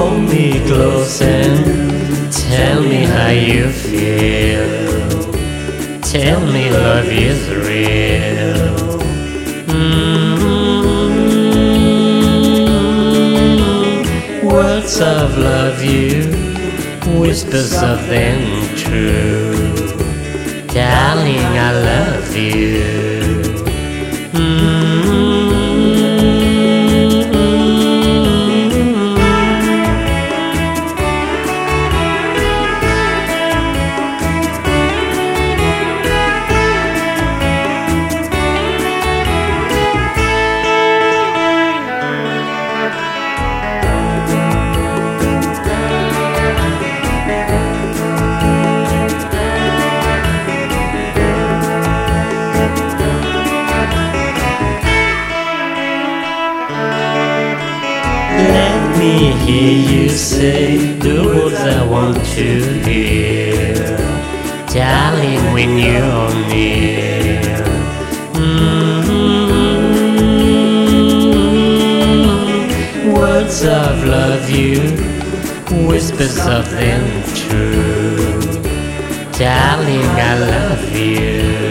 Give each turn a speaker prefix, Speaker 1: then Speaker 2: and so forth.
Speaker 1: Hold me close and tell me how you feel. Tell me love is real. Words of love you, whispers of them true. Darling, I love you. Let me hear you say the words I want to hear, darling, when you're near. Words of love you, whispers of them true. Darling, I love you.